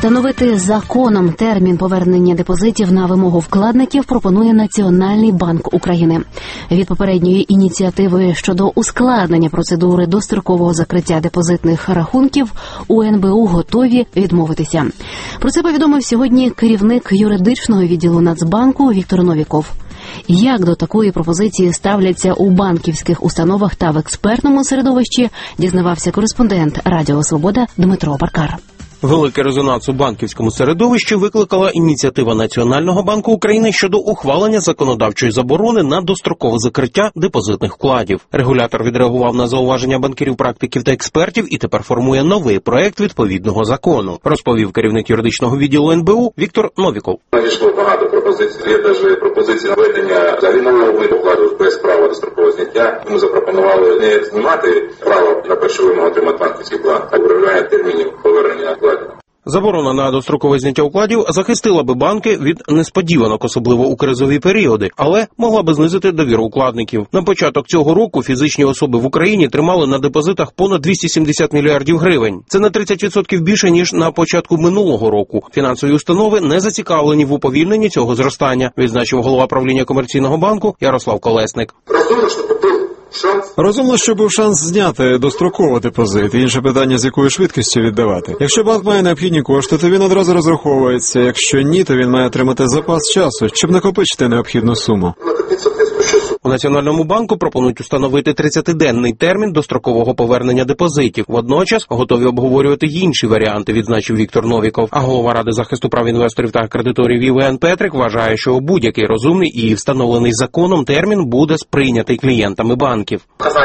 Встановити законом термін повернення депозитів на вимогу вкладників пропонує Національний банк України. Від попередньої ініціативи щодо ускладнення процедури дострокового закриття депозитних рахунків у НБУ готові відмовитися. Про це повідомив сьогодні керівник юридичного відділу Нацбанку Віктор Новіков. Як до такої пропозиції ставляться у банківських установах та в експертному середовищі, дізнавався кореспондент Радіо Свобода Дмитро Баркар. Великий резонанс у банківському середовищі викликала ініціатива Національного банку України щодо ухвалення законодавчої заборони на дострокове закриття депозитних вкладів. Регулятор відреагував на зауваження банкірів, практиків та експертів і тепер формує новий проект відповідного закону, розповів керівник юридичного відділу НБУ Віктор Новіков. Надійшло багато пропозицій. Є навіть пропозиції введення взагалі нового виду вкладу без права дострокового зняття. Ми запропонували не знімати право на першу вимогу отримати банківський вклад, а виробляє термінів повернення вкладу. Заборона на дострокове зняття вкладів захистила би банки від несподіванок, особливо у кризові періоди, але могла би знизити довіру вкладників. На початок цього року фізичні особи в Україні тримали на депозитах понад 270 мільярдів гривень. Це на 30% більше, ніж на початку минулого року. Фінансові установи не зацікавлені в уповільненні цього зростання, відзначив голова правління комерційного банку Ярослав Колесник. Розумно, що був шанс зняти достроково депозит. Інше питання, з якою швидкістю віддавати. Якщо банк має необхідні кошти, то він одразу розраховується. Якщо ні, то він має отримати запас часу, щоб накопичити необхідну суму. У Національному банку пропонують установити 30-денний термін дострокового повернення депозитів. Водночас готові обговорювати інші варіанти, відзначив Віктор Новіков. А голова Ради захисту прав інвесторів та кредиторів Євген Петрик вважає, що будь-який розумний і встановлений законом термін буде сприйнятий клієнтами банків.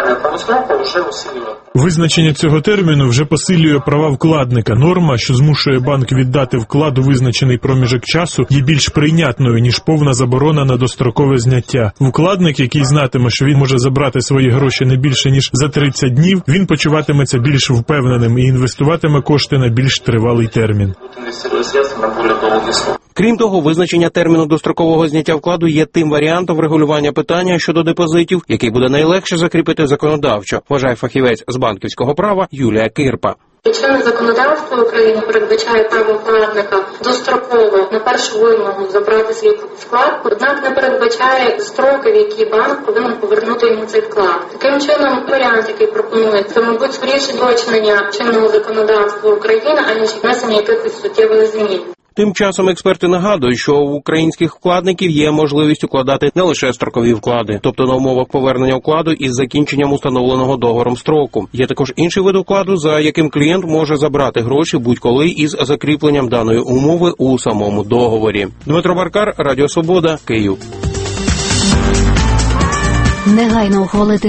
Визначення цього терміну вже посилює права вкладника. Норма, що змушує банк віддати вклад у визначений проміжок часу, є більш прийнятною, ніж повна заборона на дострокове зняття. Вкладник, який знатиме, що він може забрати свої гроші не більше, ніж за 30 днів, він почуватиметься більш впевненим і інвестуватиме кошти на більш тривалий термін. Крім того, визначення терміну дострокового зняття вкладу є тим варіантом врегулювання питання щодо депозитів, який буде найлегше закріпити законодавчо, вважає фахівець з банківського права Юлія Кирпа. Чинне законодавство України передбачає право вкладника достроково на першу вимогу забрати свій вклад, однак не передбачає строки, в які банк повинен повернути йому цей вклад. Таким чином, варіант, який пропонується, це, мабуть, скоріше уточнення чинного законодавства України, аніж внесення якихось суттєвих змін. Тим часом експерти нагадують, що у українських вкладників є можливість укладати не лише строкові вклади, тобто на умовах повернення вкладу із закінченням установленого договором строку. Є також інший вид вкладу, за яким клієнт може забрати гроші будь-коли із закріпленням даної умови у самому договорі. Дмитро Баркар, Радіо Свобода, Київ. Негайно ухвалити